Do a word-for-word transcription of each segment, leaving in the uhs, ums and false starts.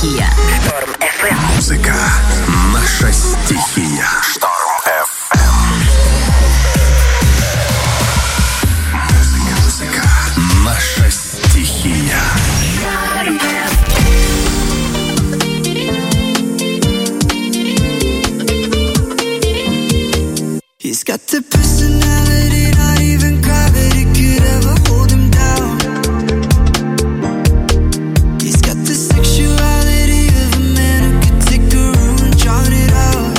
стихия. Шторм эф эм. Музыка — наша стихия. Шторм эф эм. Музыка, музыка — наша стихия. He's got the personality, not even gravity could ever hold him down. He's got the sexuality of a man who could take a room and drown it out.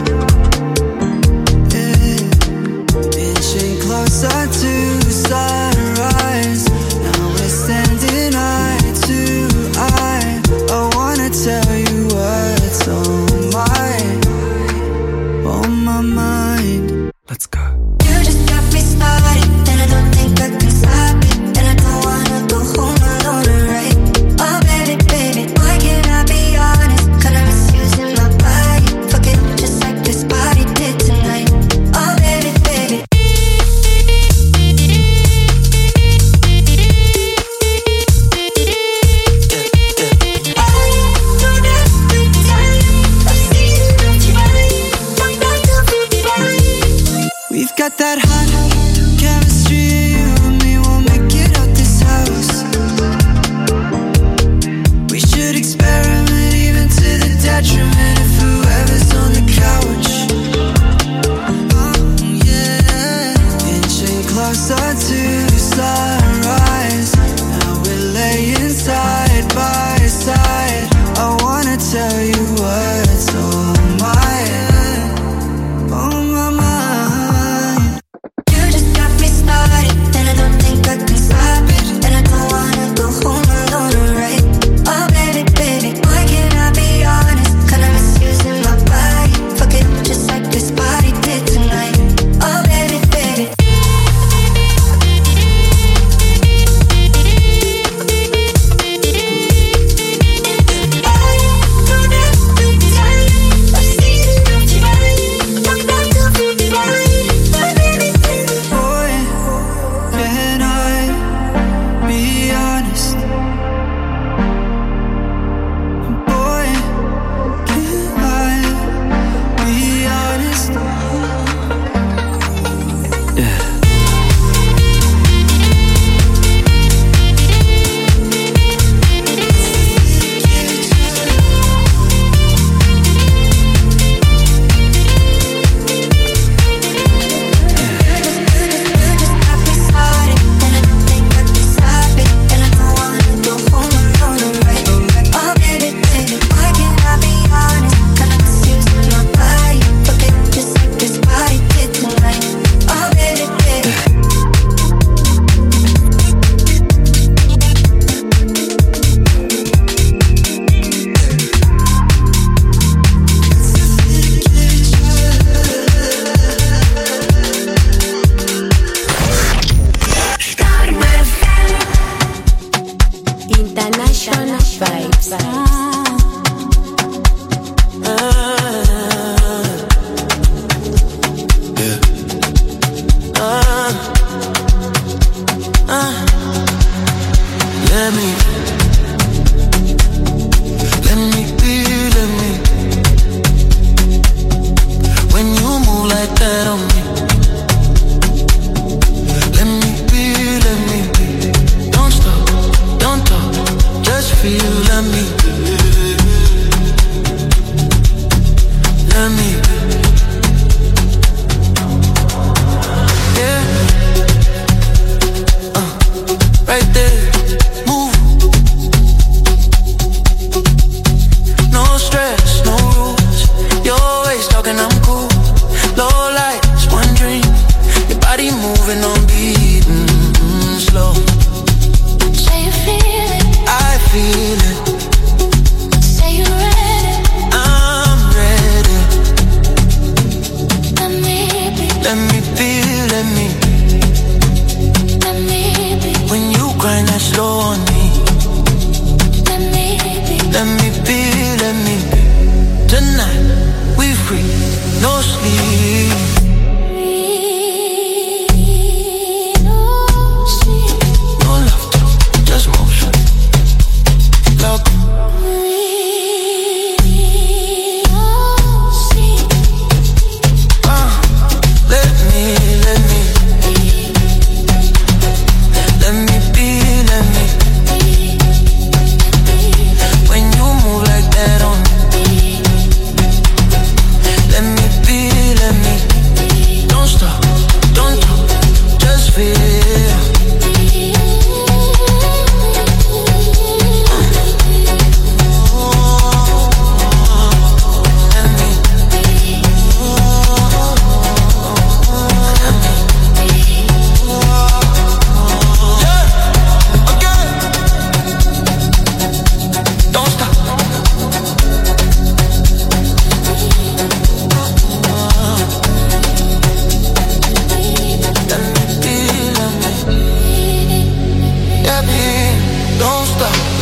Yeah. Inching closer to sunrise, now we're standing eye to eye. I wanna tell you what's on my, on my mind. Let's go. You just got me started, and I don't think I can stop it. And I don't wanna go home alone, right? Oh baby, baby, why can't I be honest? Cause I'm misusing my body, fuck it just like this body did tonight. Oh baby, baby. We've got that hot chemistry, you and me will make it out this house. We should experiment even to the detriment of whoever's on the couch. Oh yeah, inching closer to sunrise, now we're laying side by side. I wanna tell you what's on my, on my mind. You just got me started, and I don't think I can stop it. And I don't wanna go home alone, right? Oh baby, baby, why can't I be honest? Cause I'm misusing my body, fuck it just like this body did tonight. Oh baby, baby. Boy, can I be honest? Boy, can I be honest? Yeah. International vibes. Let me, let me be, let me. When you move like that on me, let me be, let me be. Don't stop, don't talk, just feel, let me. Let me, yeah. Uh, right there, move.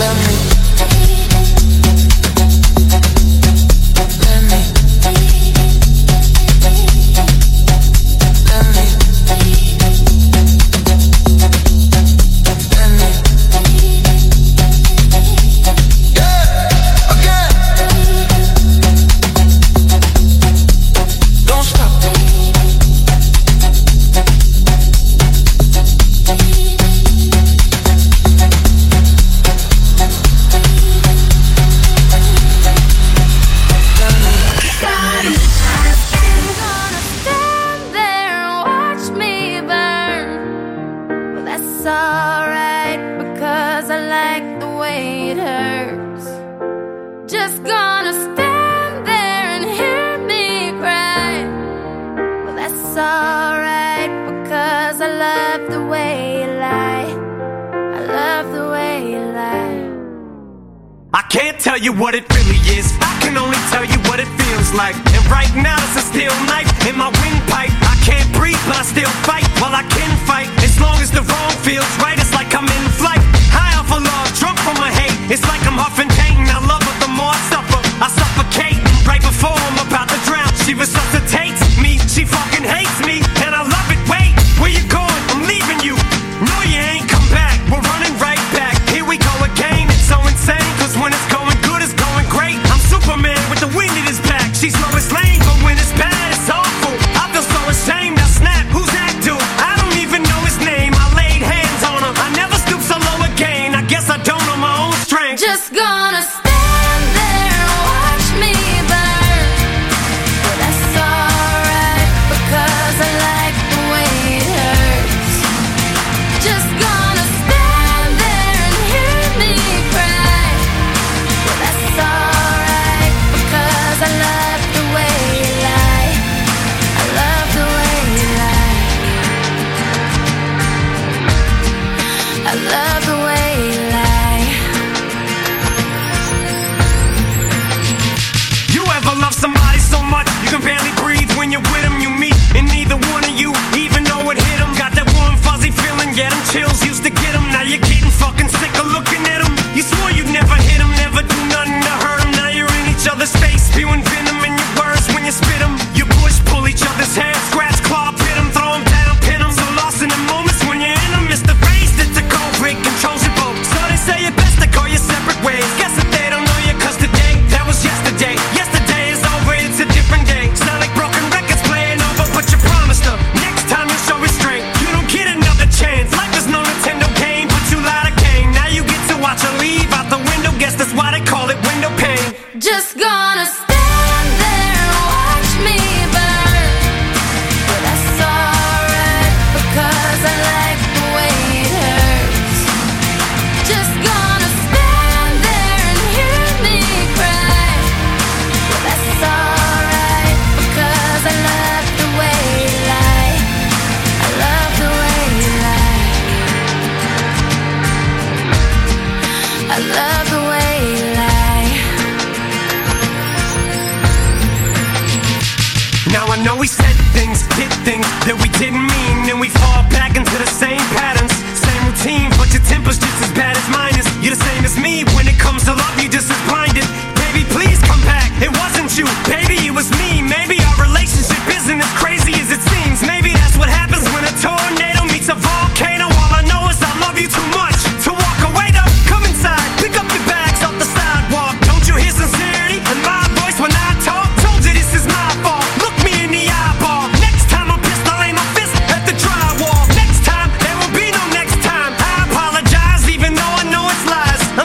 Next time, there will be no next time. I apologize, even though I know it's lies.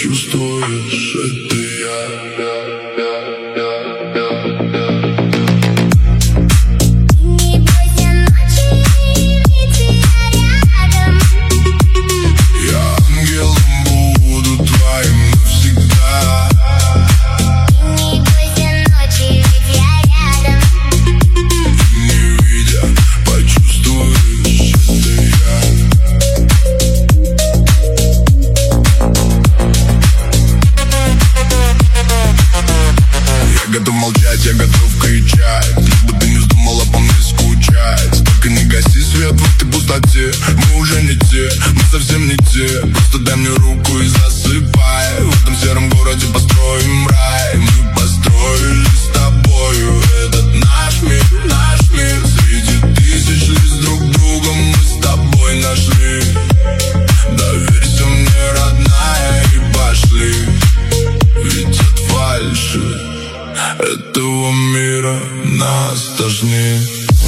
почувствуешь, это я. Я готов кричать, лишь бы ты не вздумала по мне скучать. Только не гаси свет в этой пустоте. Мы уже не те, мы совсем не те. Просто дай мне руку и засыпай. В этом сером городе построим рай. Мы построили с тобою этот наш мир, наш мир. Среди тысяч лиц друг друга мы с тобой нашли. Доверься мне, родная, и пошли. Ведь от фальши этого мира нас тошнит.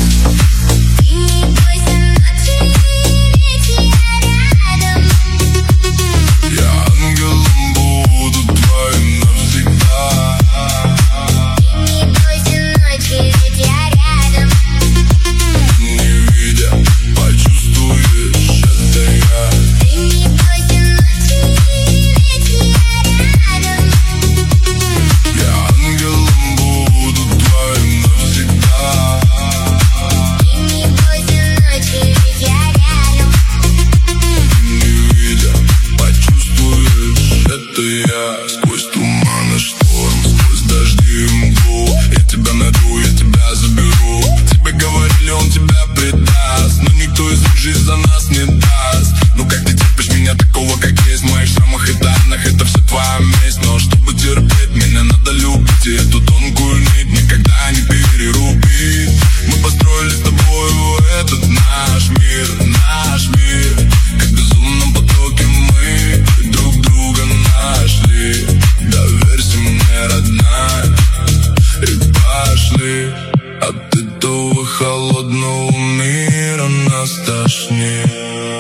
Я ангелом буду твоим навсегда. Не бойся ночи, ведь я рядом. Не видя, почувствуешь, это я. Ты не бойся ночи, ведь я рядом. Я ангелом буду твоим навсегда. Ты не бойся ночи, ведь я рядом. Не видя, почувствуешь, это я. Сквозь туман и шторм, сквозь дожди и мглу. Я тебя найду, я тебя заберу. Тебе говорили, он тебя предаст, но никто из них жизнь за нас не даст. Ну как ты терпишь меня такого, как есть? В моих шрамах и тайнах это все твоя месть. Но чтобы терпеть, меня надо любить. И эту тонкую нить никогда не перерубить. Мы построили с тобою этот наш мир, наш мир. Как в безумном потоке мы друг друга нашли. Доверься мне, родная, и пошли. От этого холодного мира нас тошнит.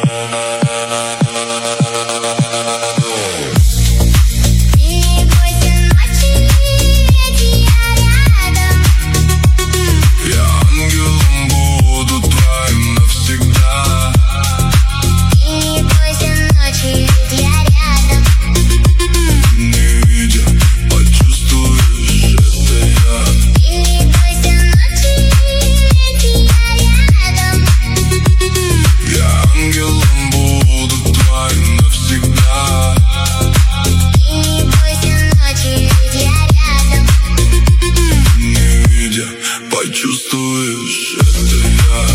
Почувствуешь, это я.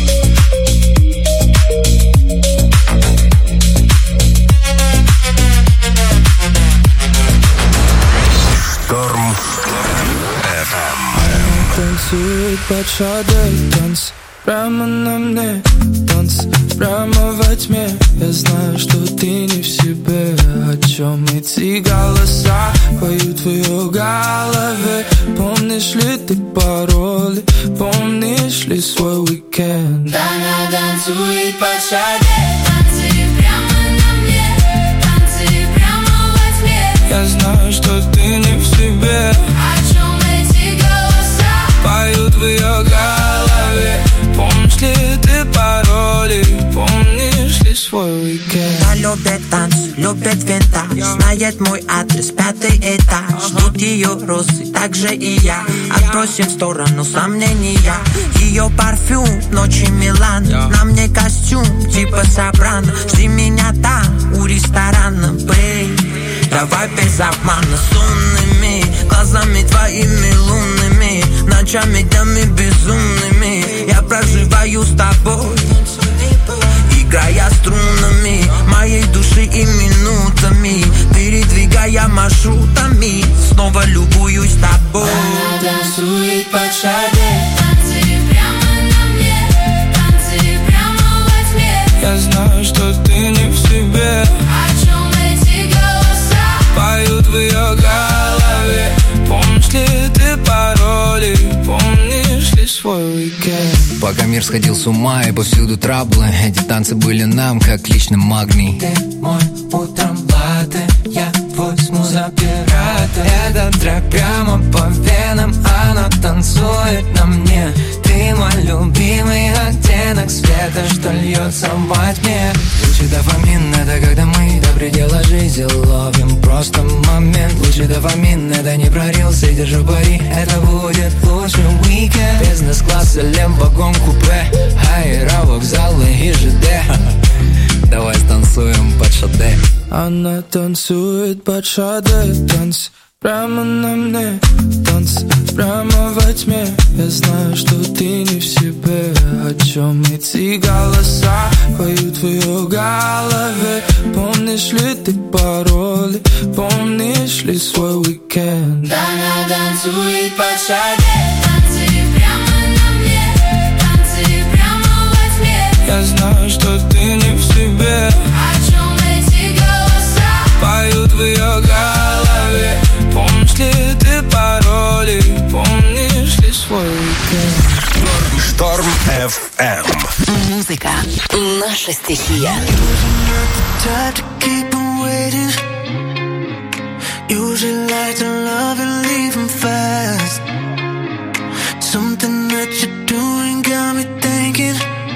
Шторм эф эм. Танцует под шадой, танц прямо на мне, танц прямо во тьме. Я знаю, что ты не в себе. О чем эти голоса поют в ее голове? Помнишь ли ты пароли? Помнишь ли свой уикенд? Она танцует под шадой, танцы прямо на мне, танцы прямо во тьме. Я знаю, что ты не в себе. О чем эти голоса поют в ее голове? Помнишь ли ты пароли? Помнишь ли свой уикенд? Она любит танц, любит винтаж, знает мой адрес, пятый этаж. Ждут ее розы, так же и я. Отбросим в сторону сомнения. Ее парфюм, ночи Милан. На мне костюм, типа Сопрано. Жди меня там, у ресторана, бэй. Давай без обмана, сонными глазами твоими лунными, ночами, днями безумными. Я проживаю с тобой, играя струнами моей души и минутами, передвигая маршрутами. Снова любуюсь тобой. Она танцует под шадой, танцы прямо на мне, танцы прямо во тьме. Я знаю, что ты не в себе. О чем эти голоса поют в ее голове? Помнишь ли ты пароли? Помнишь ли свой уикенд? Пока мир сходил с ума и повсюду траблы, эти танцы были нам как личный магний. Ты мой утром латте, я танцует на мне. Ты мой любимый оттенок света, что льется во тьме. Лучший дофамин — это когда мы до предела жизни ловим просто момент. Лучший дофамин — это не прорился, держу пари, это будет лучший уикенд. Бизнес-класс или вагон-купе, аэровокзалы и ЖД. Давай станцуем под шаде. Она танцует под шаде, танц прямо на мне, танц прямо во тьме. Я знаю, что ты не в себе. О чем эти голоса поют в ее голове? Помнишь ли ты пароли? Помнишь ли свой уикенд? Она танцует под шаде, танцы прямо на мне, танцы прямо во тьме. Я знаю, что ты не в себе. О чем эти голоса поют в ее голове? Помнишь ли ты пароли? Помнишь ли свой уикенд? Шторм эф эм. Музыка — наша стихия. Usually like to love and leave him fast. Something that you're doing got me thinking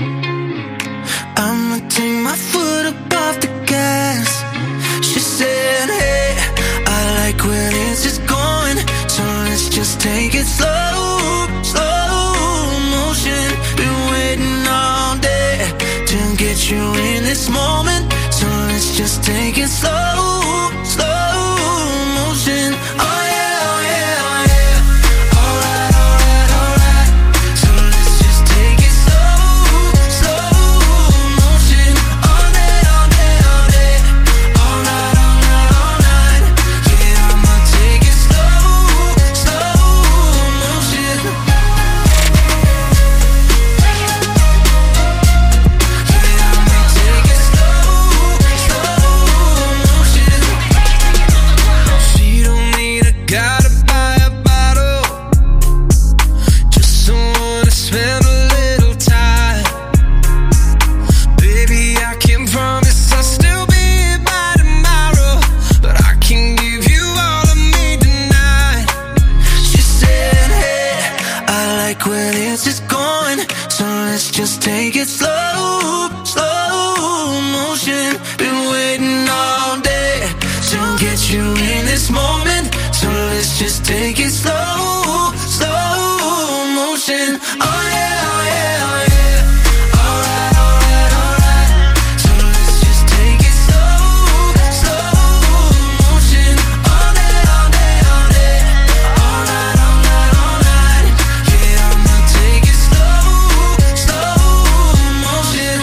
I'ma take my foot up off the gas. She said, hey, I like when it's just going, so let's just take it slow, slow motion. Been waiting all day to get you in this moment, so let's just take it slow, slow motion. Oh yeah, oh yeah, oh yeah. Alright, alright, alright. So let's just take it slow, slow motion. All day, all day, all day. All night, all night, all night. Yeah, I'ma take it slow, slow motion. Yeah, I'ma take it slow, slow motion. She don't need a guy to buy a bottle, just someone to spend a little time. Baby, I can promise I'll still be here by tomorrow, but I can give you all of me tonight. She said, hey, I like when it's just going, so let's just take it slow, slow motion. Been waiting all day to get you in this moment, so let's just take it slow, slow motion. Oh yeah, oh yeah, oh yeah. Alright, alright, alright. So let's just take it slow, slow motion. All day, all day, all day. All night, all night, all night. Yeah, I'ma take it slow, slow motion.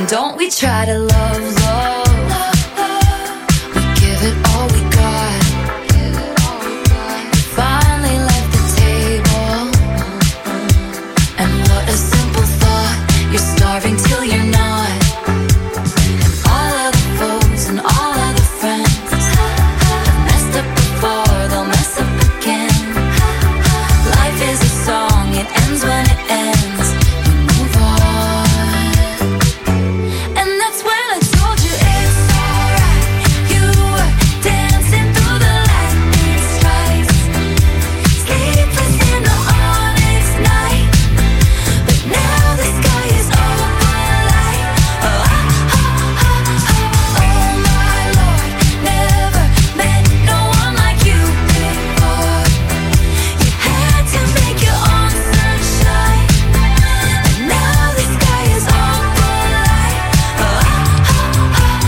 And don't we try to love, love, we give it all we got. We finally left the table, and what a simple thought. You're starving till you're not. And all of the foes and all of the friends have messed up before, they'll mess up again. Life is a song, it ends when it ends. We move on. And that's when I told you it's alright. You were dancing through the lightning strikes, sleepless in the onyx night. But now the sky is open light. Oh, oh, oh, oh, oh my Lord, never met no one like you before. You had to make your own sunshine, and now the sky is open light. Oh, oh, oh, oh,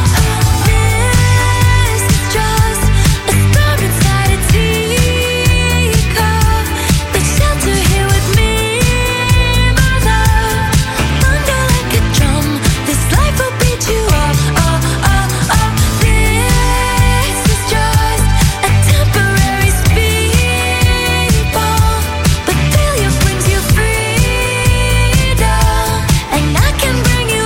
this is just a storm inside a teacup. But shelter here with me, my love. Thunder like a drum, this life will beat you up. Oh, oh, oh, this is just a temporary speed bump, but failure brings you freedom, and I can bring you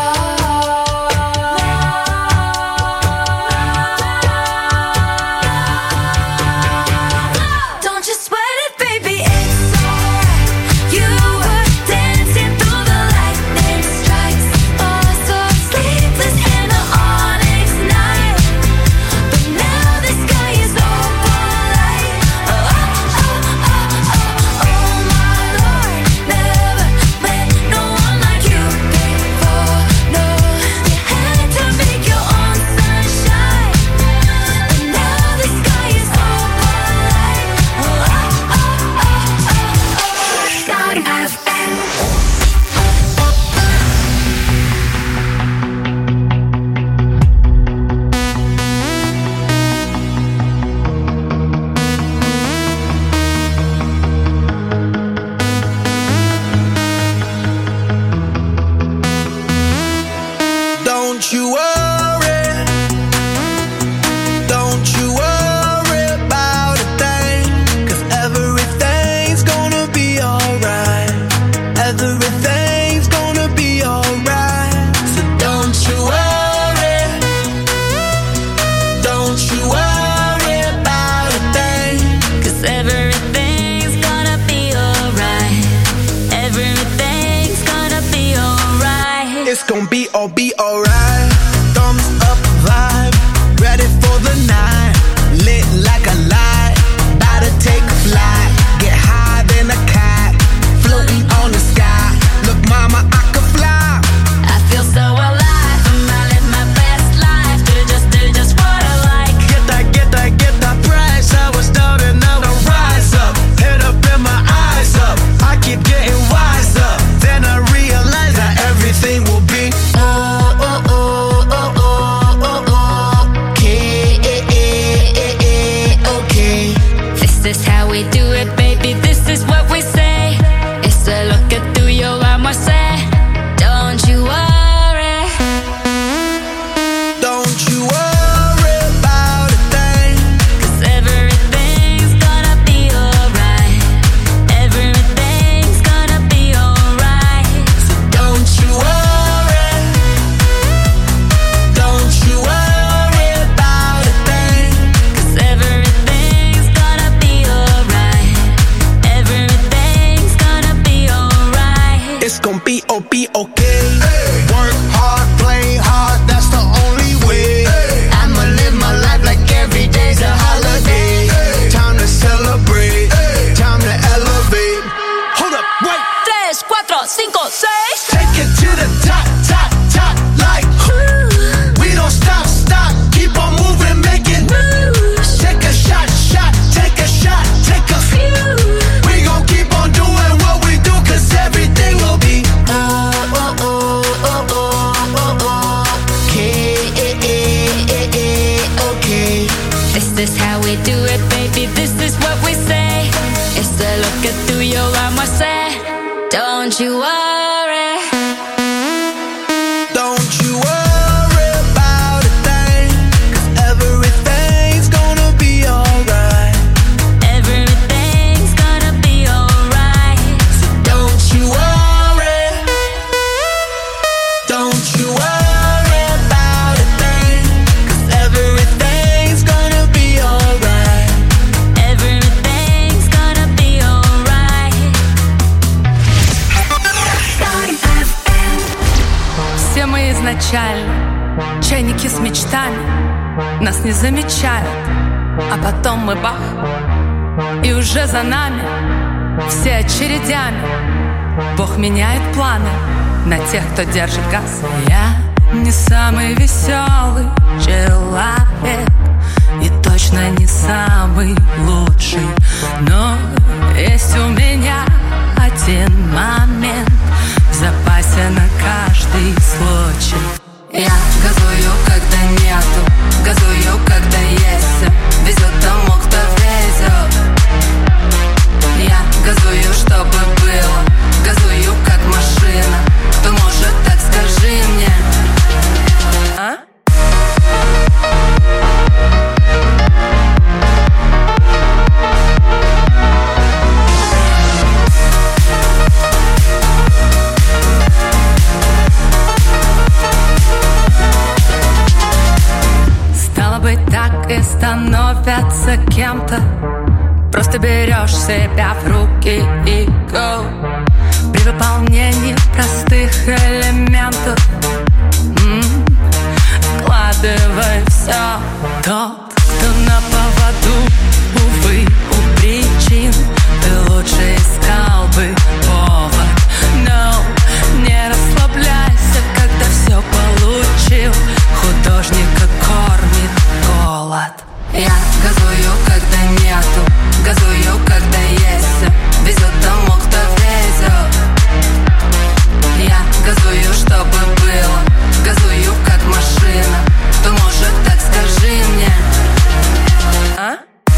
love. Don't you sweat it, baby, it's alright. You were dancing through the lightning strikes, oh so sleepless in the onyx night. But now the sky is open light. Oh, oh, oh, oh, oh, oh my Lord, never met no one like you before. No, you had to make your own sunshine, and now the sky is open light. Oh, oh, oh, oh, oh, oh. Star F M. Don't you worry, don't you worry about a thing, 'cause everything's gonna be alright. Everything's gonna be alright. So don't you worry, don't you worry about a thing. Cause everything's gonna be alright. Everything's gonna be alright. It's gonna be all be alright. Thumbs up vibe, ready for the night. Lit like a light, about to take a flight. Get high than a cat, floating on the sky. Look, mama, I can fly. I feel so alive. I live my best life. Do just, do just what I like. Get that, get that, get that price. I was down and now I rise up. Head up and my eyes up. I keep getting wiser. Then I realize that everything will be oh, oh, oh, oh, oh, oh, oh. Okay, okay. This is how we do it, baby. This is what we say. It's a look at through your arm, I say. Don't you worry. Don't you worry about a thing. Cause everything's gonna be alright. Everything's gonna be alright. Don't you worry, don't you worry about a thing. Cause everything's gonna be alright. Everything's gonna be alright. It's gonna be oh be okay. Work hard, play hard, that's the only way. I'ma live my life like every day's a holiday. Time to celebrate, time to elevate. Hold up, wait. Tres, cuatro, cinco, seis. Take it to the top, top, top, like we don't stop, stop, keep on moving, make it moves. Take a shot, shot, take a shot, take a few. We gon' keep on doing what we do, 'cause everything will be oh, oh, oh, oh, oh, oh, oh. Okay, okay. This is how we do it, baby. This is what we say. It's a look at through your arm, I say. Don't you worry. Don't печально. Чайники с мечтами нас не замечают, а потом мы бах, и уже за нами все очередями. Бог меняет планы на тех, кто держит газ. Я не самый веселый человек и точно не самый лучший, но есть у меня один момент в запасе на каждый случай. Я газую, когда нету, газую, когда есть. Везет тому, кто везет. Я газую, чтобы было, газую, как машина. Кто может, так скажи мне. А? Так и становятся кем-то. Просто берешь себя в руки и go. При выполнении простых элементов м-м, вкладывай все. Тот, кто на поводу, увы, у причин, ты лучше искал бы повод. Но не расслабляйся, когда все получил. Художника кормит голод. Я газую, когда нету, газую, когда есть. Везет тому, кто везет. Я газую, чтобы было, газую, как машина. Кто может, так скажи мне. А?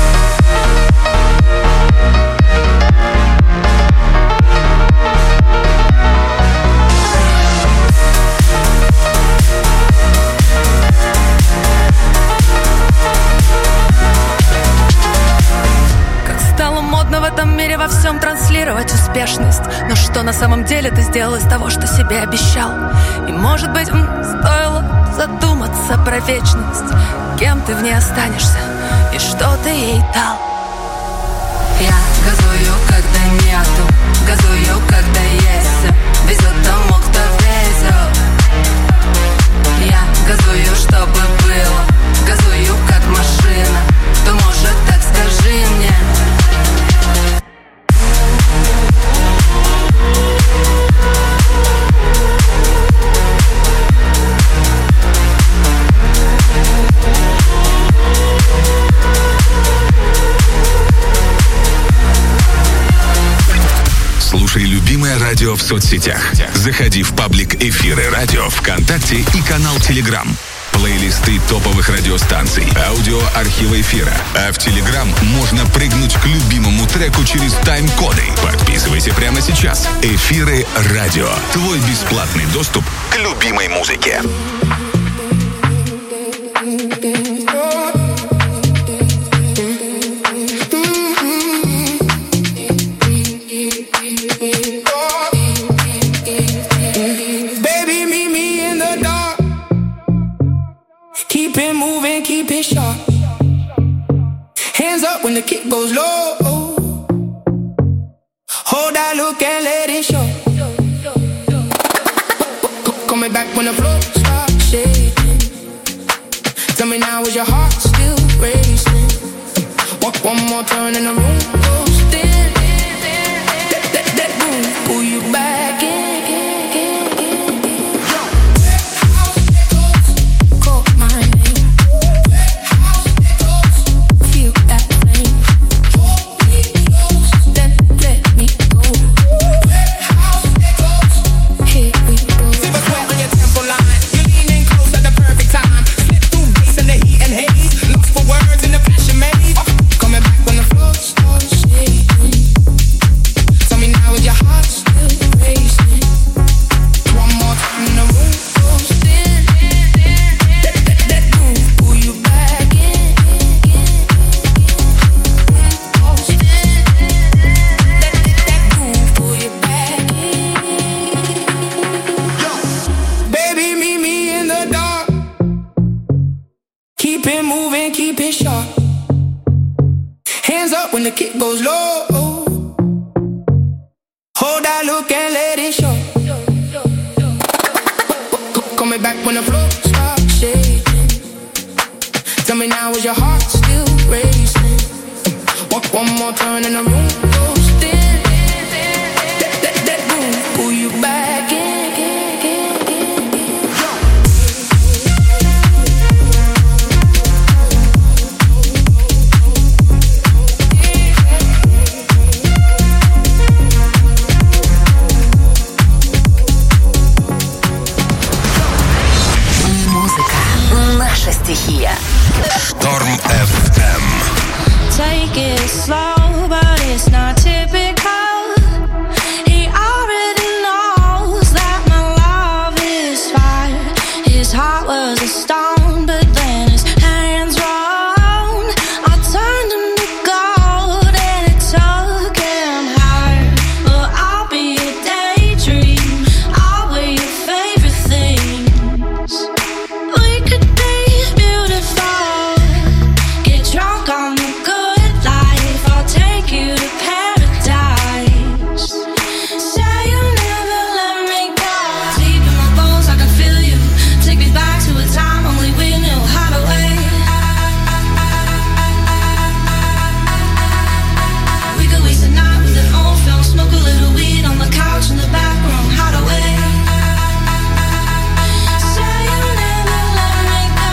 В этом мире во всем транслировать успешность. Но что на самом деле ты сделал из того, что себе обещал? И может быть, м, стоило задуматься про вечность. Кем ты в ней останешься и что ты ей дал? Я газую, когда нету, газую, когда есть. Везет тому, кто везет. Я газую, чтобы было, газую, как машина. Кто может, так скажи мне. Слушай любимое радио в соцсетях. Заходи в паблик «Эфиры радио» ВКонтакте и канал Телеграм. Плейлисты топовых радиостанций, аудиоархивы эфира. А в Телеграм можно прыгнуть к любимому треку через тайм-коды. Подписывайся прямо сейчас. «Эфиры радио». Твой бесплатный доступ к любимой музыке. When the kick goes low, hold that look and let it show. Coming back when the floor starts shaking. Tell me now, is your heart still racing? One, one more turn and the room goes thin. That, that, that room, pull you back in. When the kick goes low, hold that look and let it show. Coming back when the floor starts shaking. Tell me now, is your heart still racing? One, one more turn and the room goes dim. That, that, that room, pull you back in. Наша стихия. Шторм эф эм. Take it slow, but it's not typical. He already knows that my love is fire. His heart was a stone, but then his hands rolled. I turned him to gold and it took him higher. But I'll be a daydream. I'll wear your favorite things. We could be beautiful. Get drunk on the good life. I'll take you to paradise. Say you'll never let me go. Deep in my bones, I can feel you. Take me back to a time only we knew how to wait. We could waste a night with an old film. Smoke a little weed on the couch in the back room. How to wait. Say you'll never let me go.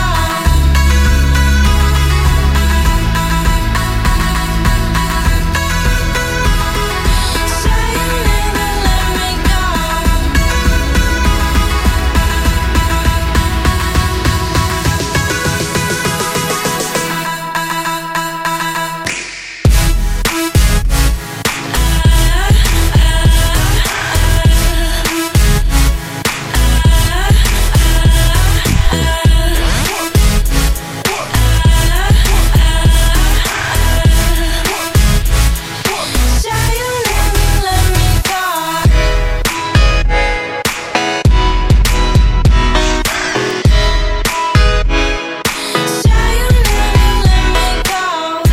Say you'll never let me go. Say you'll never let me go. Say you'll never let me go.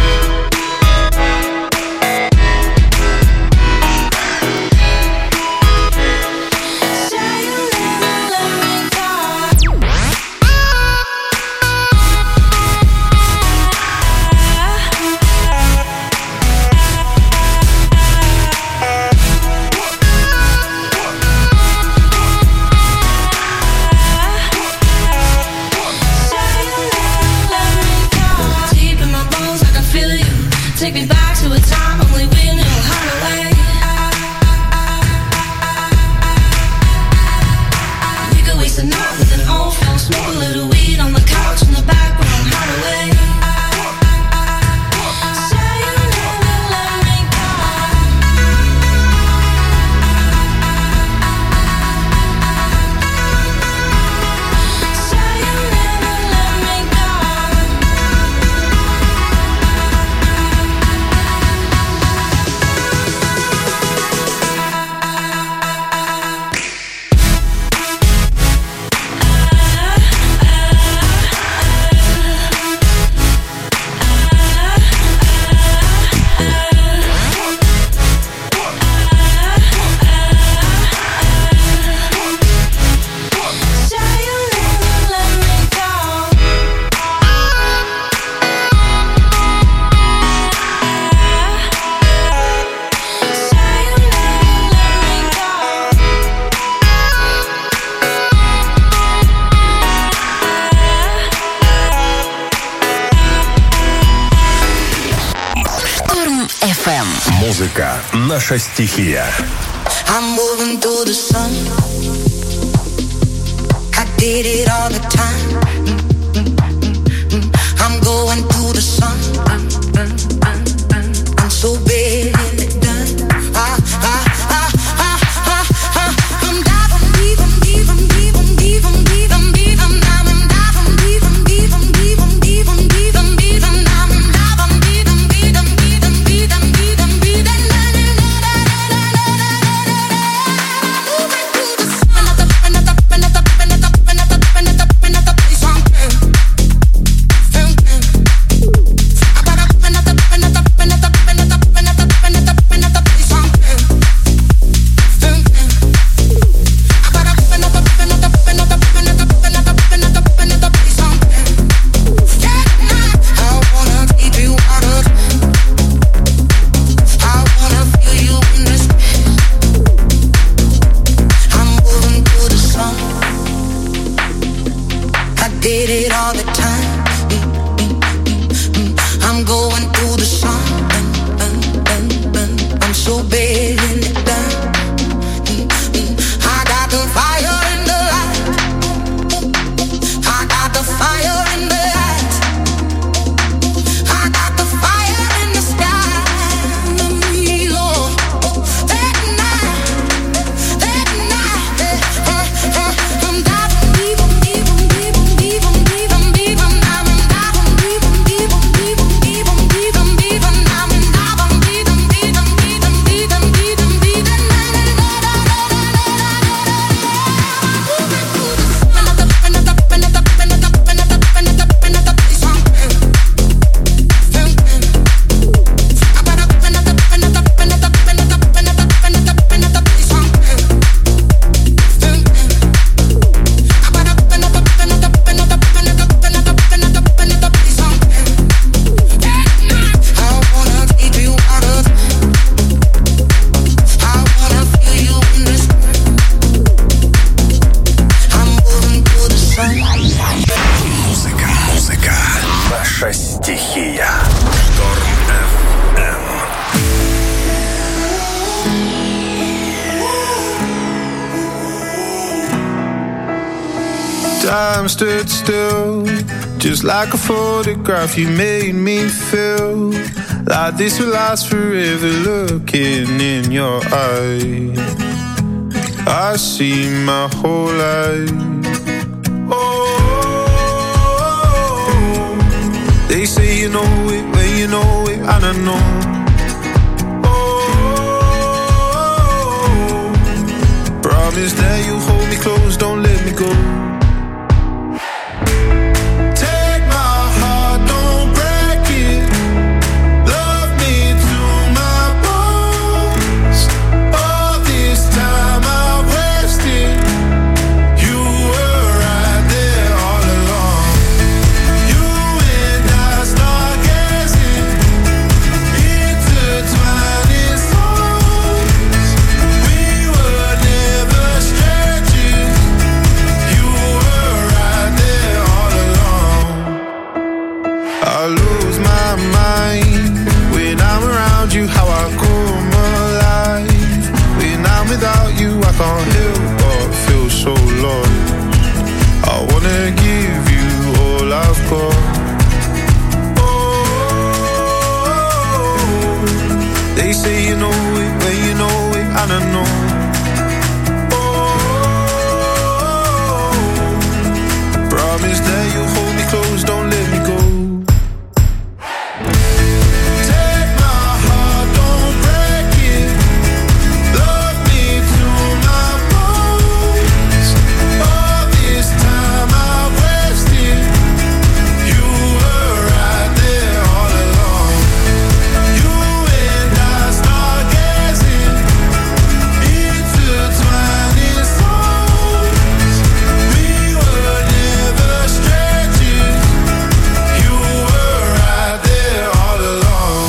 Say you'll never let me go. Say you'll never let me go. Deep in my bones, I can feel you. Take me back to a time only we knew how to wait. We could waste a night with an old film. Smoke a little weed on the couch in the back room. How to wait. Say you'll never let me go. Say you'll never let me go. Say you'll never let me go. Say you'll never let me go. Шторм эф эм. Музыка — наша стихия. I'm moving through the sun. I did it all the time. I'm going through the sun. I'm so big and done. Ah, ah, ah, ah, ah, ah. I'm diving deep, I'm deep, I'm deep, I'm deep, I'm deep, I'm deep, I'm down, I'm diving deep, I'm deep, I'm deep, I'm deep, I'm deep, I'm deep, I'm down, I'm diving deep, I'm deep, I'm deep, I'm deep, I'm deep, I'm deep, and moving through the sun. And at the and at the and at the and at the and at the and at the place I'm I'm going through the sun. I'm so bad in it done. I got the fire in the light. I got the fire in the light. I got the fire in the sky. Lord, that night, that night, uh, uh, I'm diving deep, deep, deep, deep, deep, deep, I'm diving deep, deep, deep, deep, deep, deep, I'm diving deep, deep, deep, deep, deep, deep, deep, deep. Наша стихия. Шторм эф эм. Time stood still, just like a photograph. You made me feel like this will last forever. Looking in your eyes, I see my whole life. They say you know it when you know it, and I know. Oh, promise that you hold me close, don't let me go. Take my heart, don't break it. Love me to my bones. All this time I wasted. You were right there all along. You and I start gazing, intertwining souls. We were never strangers. You were right there all along. I lose my mind when I'm around you. How I come alive when I'm without you. I can't help but feel so lost. I wanna give you all I've got. Oh, they say you know it when you know it, and I know. Oh, promise that you hold me close, don't let me go. Take my heart, don't break it. Love me to my bones. All this time I wasted. You were right there all along. You and I start gazing, intertwining souls. We were never strangers. You were right there all along.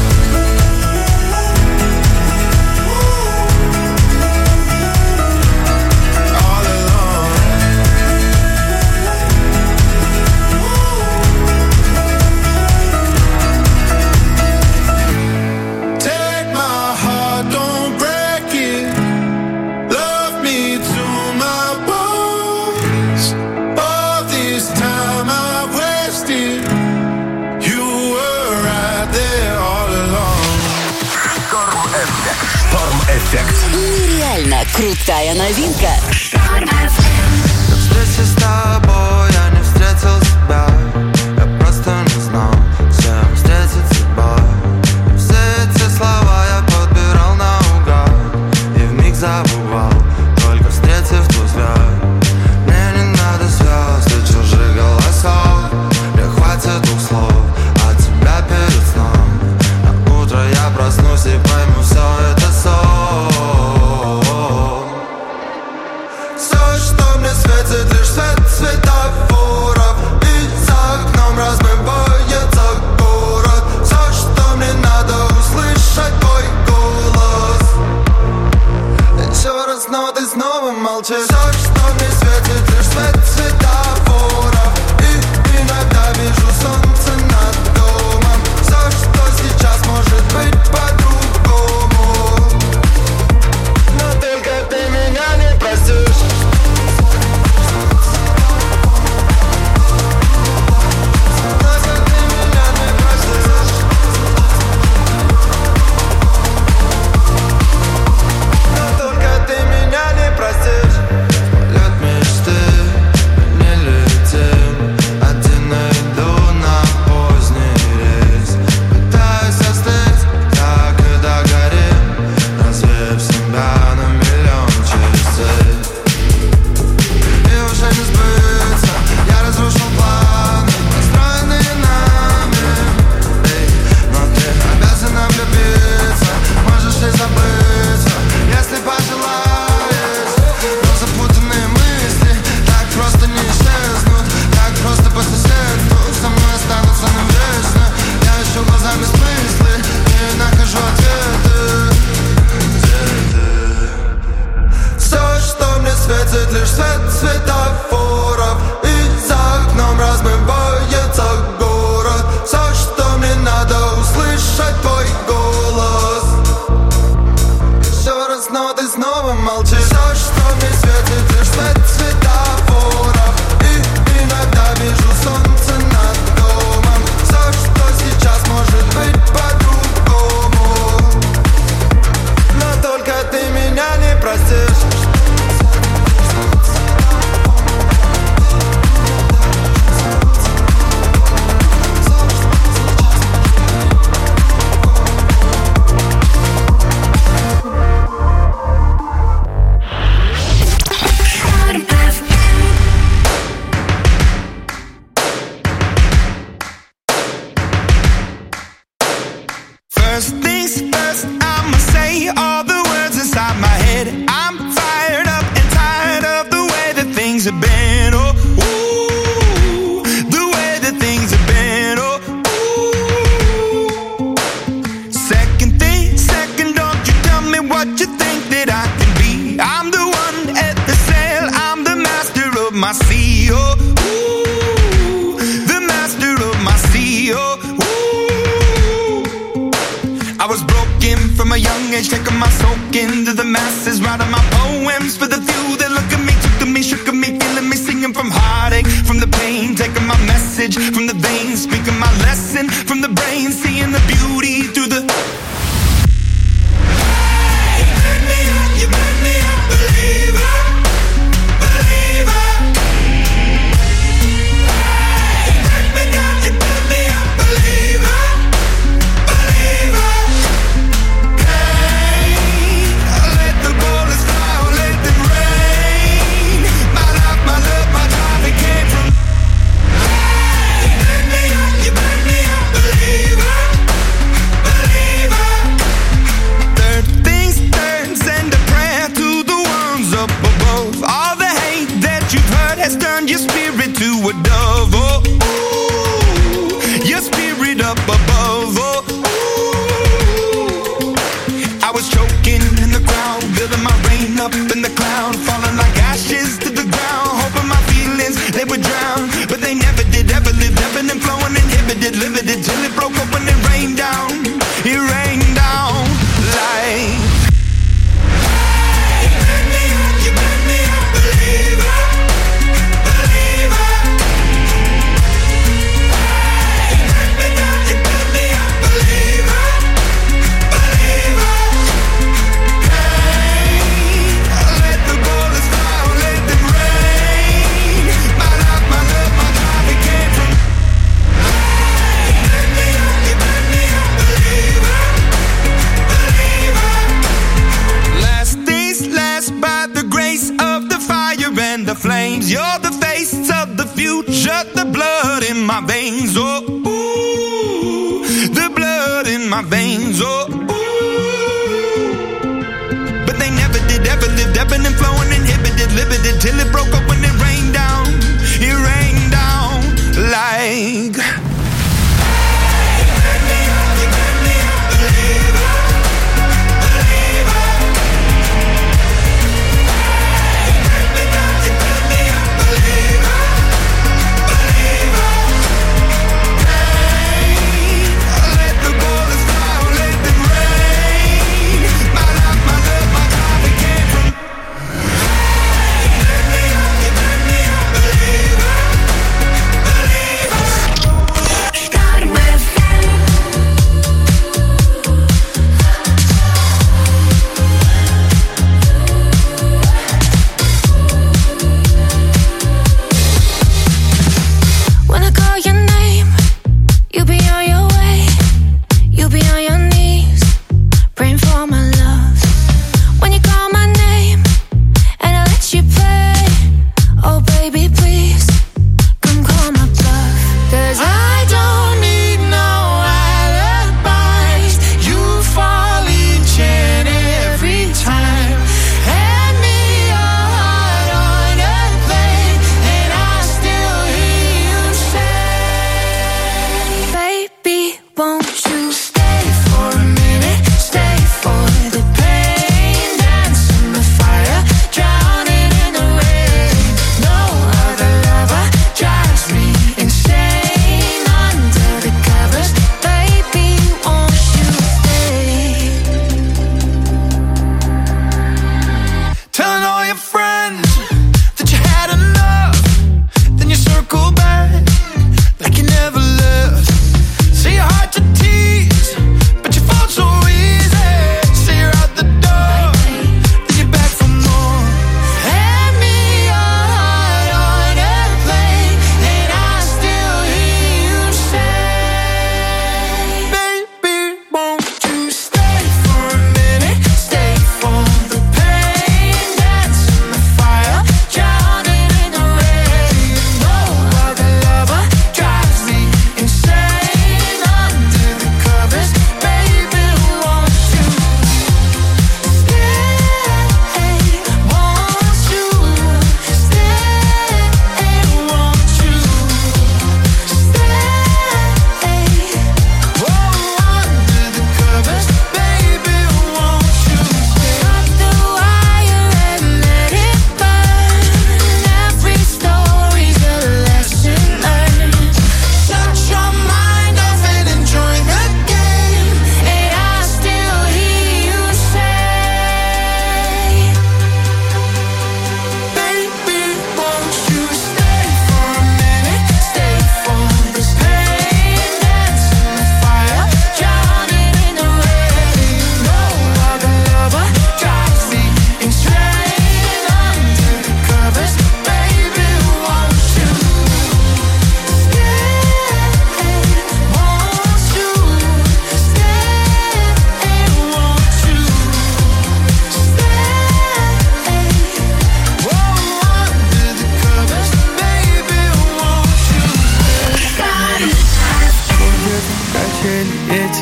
All along. Take my heart, don't break it. Love me to my bones. All this time I wasted. You were right there all along. Шторм-эффект. Нереально крутая новинка. До встречи с тобой я не встретил тебя. Я просто не знал, чем встретить судьба. Все эти слова я подбирал наугад и вмиг забывал, только встретив твой взгляд. Мне не надо звезд и чужих голосов. Мне хватит двух слов от тебя перед сном. На утро я проснусь и пойму, все это сон. Все, что мне светит, лишь свет светофор. First things first, I'ma say all the words inside my head. I'm fired up and tired of the way that things have been. Oh, ooh, the way that things have been. Oh, ooh. Second thing, second, don't you tell me what you think that I can be. I'm the one at the sail, I'm the master of my sea. Oh, ooh, the master of my sea. Oh, I was broken from a young age, taking my soak into the masses, writing my poems for the few that look at me, took to me, shook at me, feeling me, singing from heartache, from the pain, taking my message from the veins, speaking my lesson from the brain, seeing the beauty through the. Hey, you make me up, you make me a believer, believer. Hey, you make me down, you make me a believer. Has turned your spirit to a dove, oh, ooh, your spirit up above, oh, ooh. I was choking in the crowd, building my rain up in the cloud, falling like ashes to the ground, hoping my feelings, they would drown, but they never did, ever lived, ebbing and flowing, inhibited, limited, till it broke up when it rained down, it rained down like. Hey, you make me up, you make me a believer. The flames, you're the face of the future, the blood in my veins, oh, ooh, the blood in my veins, oh, ooh. But they never did, ever lived, ebbing and flowing, inhibited, limited, till it broke up when it rained down, it rained down like. Hey, you make me up, you make me a believer, believer.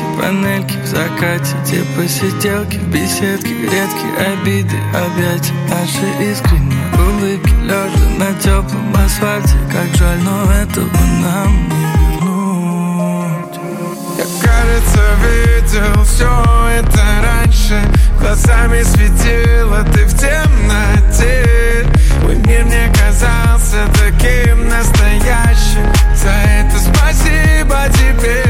панельки в закате, те посиделки в беседке, редкие обиды, объятия наши искренние улыбки, лежа на теплом асфальте. Как жаль, но этого нам не вернуть. Я, кажется, видел все это раньше. Глазами светила ты в темноте. Мой мир мне казался таким настоящим. За это спасибо тебе.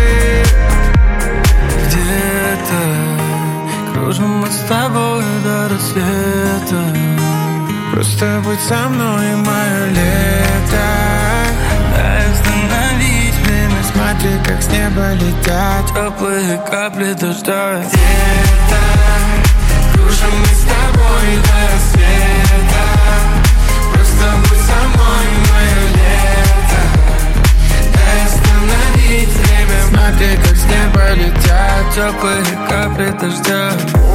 Где-то кружим мы с тобой до рассвета. Просто будь со мной, мое лето. Дай остановить время, смотри, как с неба летят теплые капли дождя. Где-то кружим мы с тобой до рассвета. Просто будь со мной, мое лето. Дай остановить время, смотри, как с неба летят теплые капли дождя.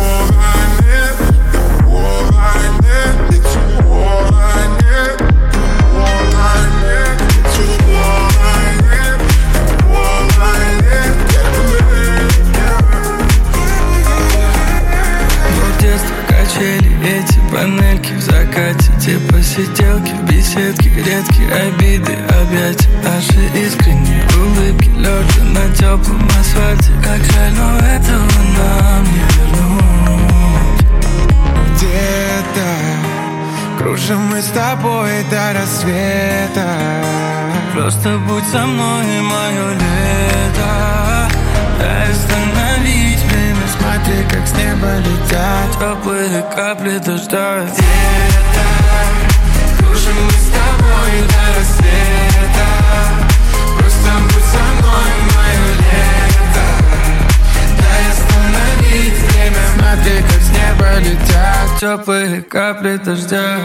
Эти панельки в закате, те посиделки в беседке, редкие обиды, объятия наши искренние улыбки, лежа на теплом асфальте. Как жаль, но этого нам не вернуть. Где-то кружим мы с тобой до рассвета. Просто будь со мной, мое лето. Дай остановить время, смотри, как с неба летят теплые капли дождя. Где-то кружим мы с тобой до рассвета. Просто будь со мной, мое лето. Дай остановить время, смотри, как с неба летят теплые капли дождя.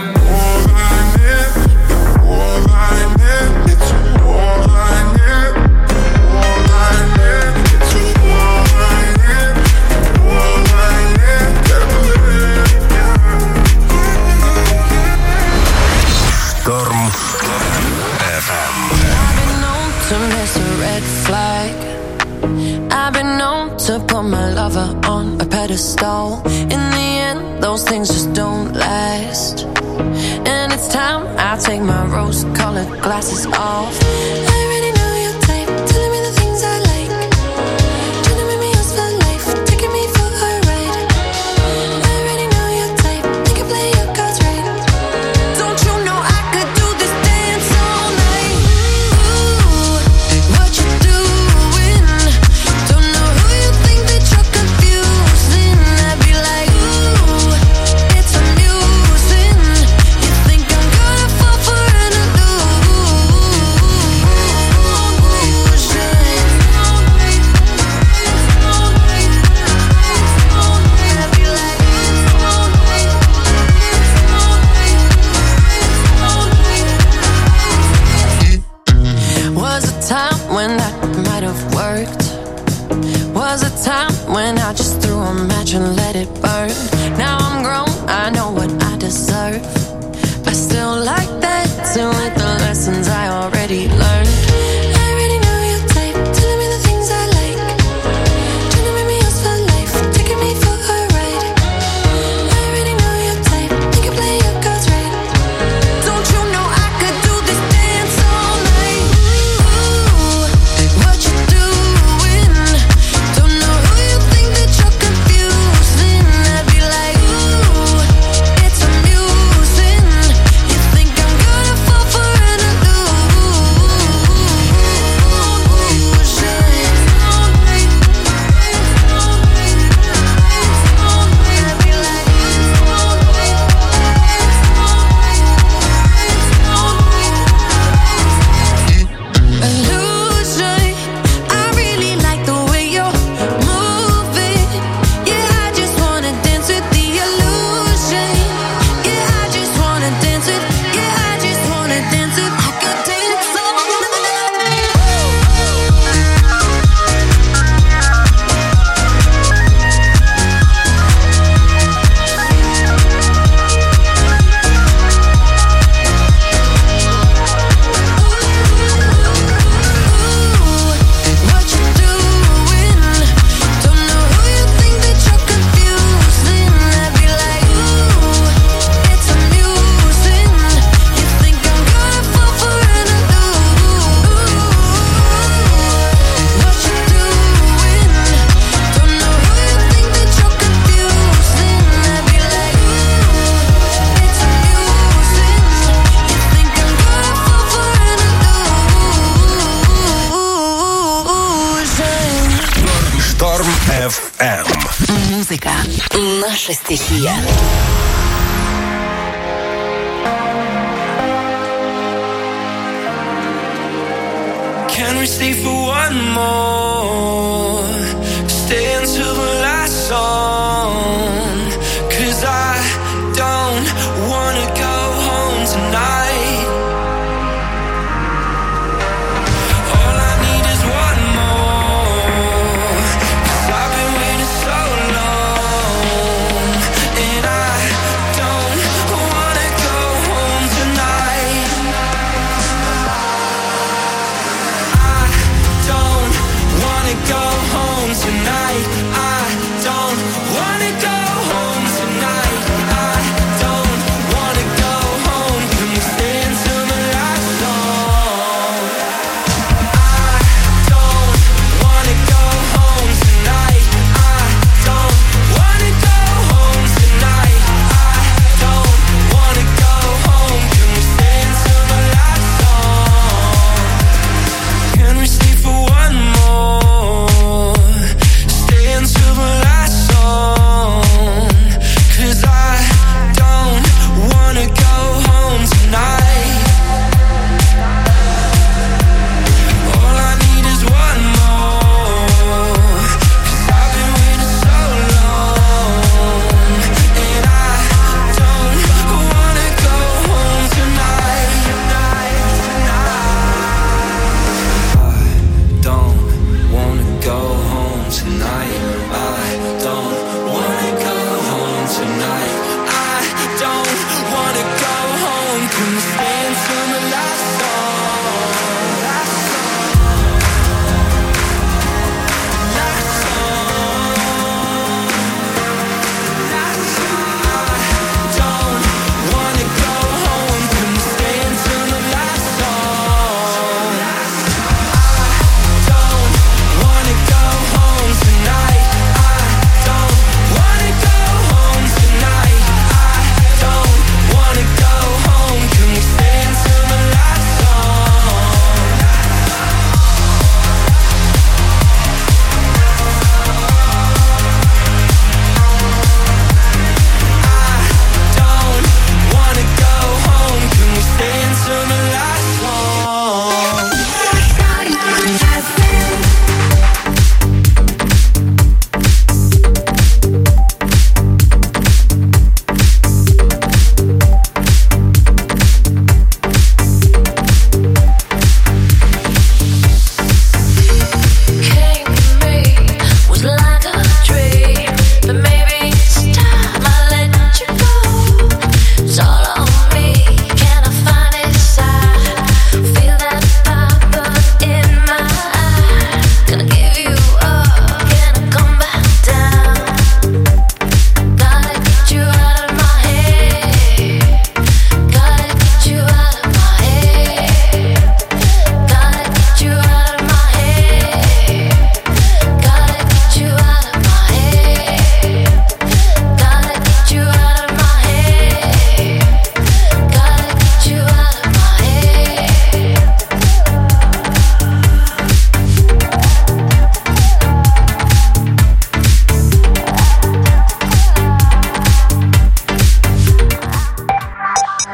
To miss a red flag. I've been known to put my lover on a pedestal. In the end, those things just don't last. And it's time I take my rose-colored glasses off. I already know your type, telling me the things I like. Trying to make me yours for life, taking me for a ride. I already know your type, you can play your cards right. Don't you know I could do this dance all night? Ooh, what you doing? Don't know who you think that you're confusing. I'd be like, ooh, it's amusing. You think I'm gonna fall for an illusion? I'd be like, was a time when that might have worked. Was a time when I just threw a match and let it burn. Now I'm grown, I know what I deserve. I still like that, dancing with the lessons I already learned. I already know your type, telling me the things I like. Trying to make me yours for life, taking me for a ride. I already know your type, you can play your cards right. Don't you know I could do this dance all night? Ooh, what you doing? Don't know who you think that you're confusing. I'd be like, ooh, it's amusing. You think I'm gonna fall for an illusion? эф эм. Музыка — наша стихия. Can we stay for one more?